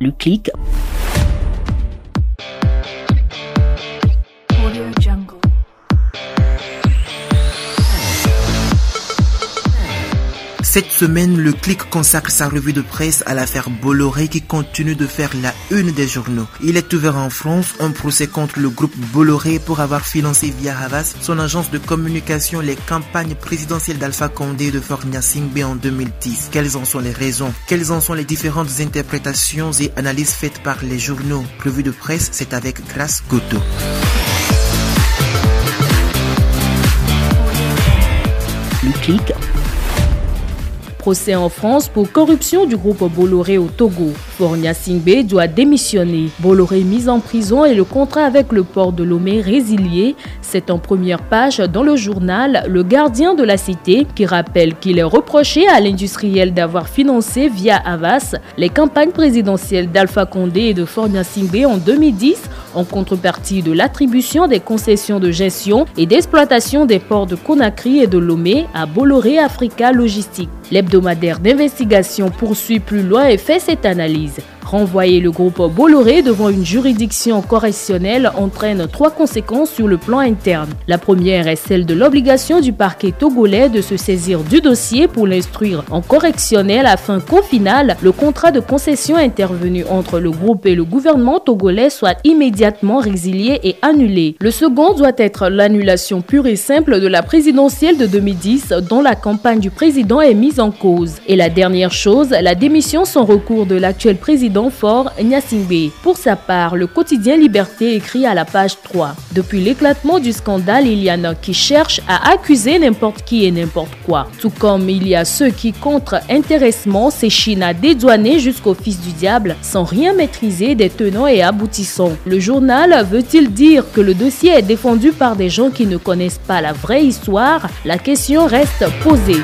Le clic. Cette semaine, le Clic consacre sa revue de presse à l'affaire Bolloré qui continue de faire la une des journaux. Il est ouvert en France un procès contre le groupe Bolloré pour avoir financé via Havas, son agence de communication, les campagnes présidentielles d'Alpha Condé et de Faure Gnassingbé en 2010. Quelles en sont les raisons? Quelles en sont les différentes interprétations et analyses faites par les journaux? Revue de presse, c'est avec Grace Goto. Le clic. Procès en France pour corruption du groupe Bolloré au Togo. Faure Gnassingbé doit démissionner. Bolloré mis en prison et le contrat avec le port de Lomé résilié. C'est en première page dans le journal Le Gardien de la Cité qui rappelle qu'il est reproché à l'industriel d'avoir financé via Havas les campagnes présidentielles d'Alpha Condé et de Faure Gnassingbé en 2010 en contrepartie de l'attribution des concessions de gestion et d'exploitation des ports de Conakry et de Lomé à Bolloré Africa Logistique. L'hebdomadaire d'investigation poursuit plus loin et fait cette analyse. Renvoyer le groupe Bolloré devant une juridiction correctionnelle entraîne 3 conséquences sur le plan interne. La première est celle de l'obligation du parquet togolais de se saisir du dossier pour l'instruire en correctionnel afin qu'au final, le contrat de concession intervenu entre le groupe et le gouvernement togolais soit immédiatement résilié et annulé. Le second doit être l'annulation pure et simple de la présidentielle de 2010 dont la campagne du président est mise en cause. Et la dernière chose, la démission sans recours de l'actuel président Faure Gnassingbé. Pour sa part, le quotidien Liberté écrit à la page 3. Depuis l'éclatement du scandale, il y en a qui cherchent à accuser n'importe qui et n'importe quoi. Tout comme il y a ceux qui, contre intéressement, s'échinent à dédouaner jusqu'au fils du diable sans rien maîtriser des tenants et aboutissants. Le journal veut-il dire que le dossier est défendu par des gens qui ne connaissent pas la vraie histoire? La question reste posée.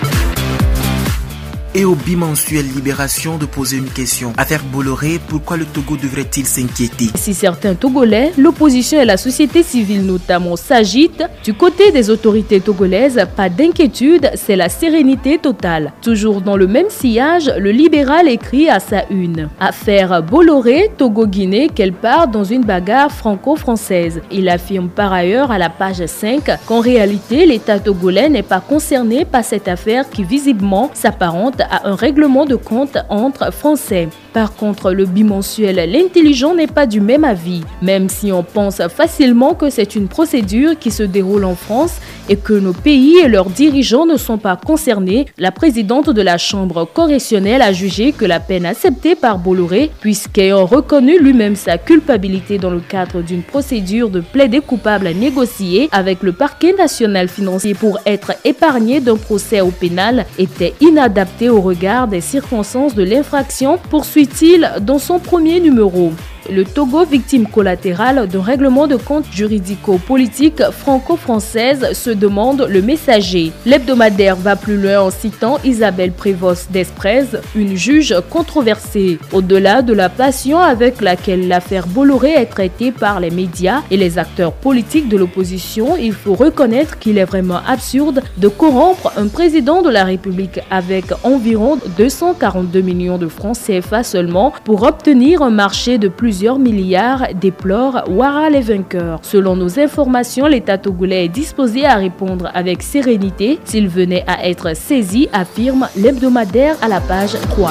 Et au bimensuel Libération de poser une question. Affaire Bolloré, pourquoi le Togo devrait-il s'inquiéter? Si certains Togolais, l'opposition et la société civile notamment s'agitent, du côté des autorités togolaises, pas d'inquiétude, c'est la sérénité totale. Toujours dans le même sillage, le libéral écrit à sa une. Affaire Bolloré, Togo-Guinée, qu'elle part dans une bagarre franco-française. Il affirme par ailleurs à la page 5 qu'en réalité, l'État togolais n'est pas concerné par cette affaire qui visiblement s'apparente à un règlement de compte entre Français. Par contre, le bimensuel L'Intelligent n'est pas du même avis, même si on pense facilement que c'est une procédure qui se déroule en France et que nos pays et leurs dirigeants ne sont pas concernés. La présidente de la Chambre correctionnelle a jugé que la peine acceptée par Bolloré, puisqu'ayant reconnu lui-même sa culpabilité dans le cadre d'une procédure de plaidé coupable négociée avec le parquet national financier pour être épargné d'un procès au pénal, était inadaptée au regard des circonstances de l'infraction, poursuit-il dans son premier numéro. Le Togo, victime collatérale d'un règlement de compte juridico-politique franco-française, se demande le Messager. L'hebdomadaire va plus loin en citant Isabelle Prévost d'Esprez, une juge controversée. Au-delà de la passion avec laquelle l'affaire Bolloré est traitée par les médias et les acteurs politiques de l'opposition, il faut reconnaître qu'il est vraiment absurde de corrompre un président de la République avec environ 242 millions de francs CFA seulement pour obtenir un marché de plusieurs milliards, déplore Ouara les vainqueurs. Selon nos informations, l'État togolais est disposé à répondre avec sérénité s'il venait à être saisi, affirme l'hebdomadaire à la page 3.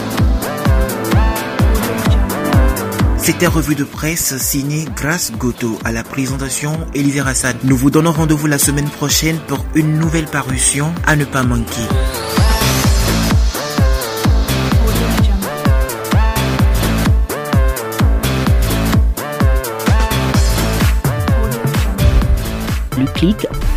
C'était revue de presse signée Grace Goto. À la présentation, Élisée Rassad. Nous vous donnons rendez-vous la semaine prochaine pour une nouvelle parution à ne pas manquer. Le clic.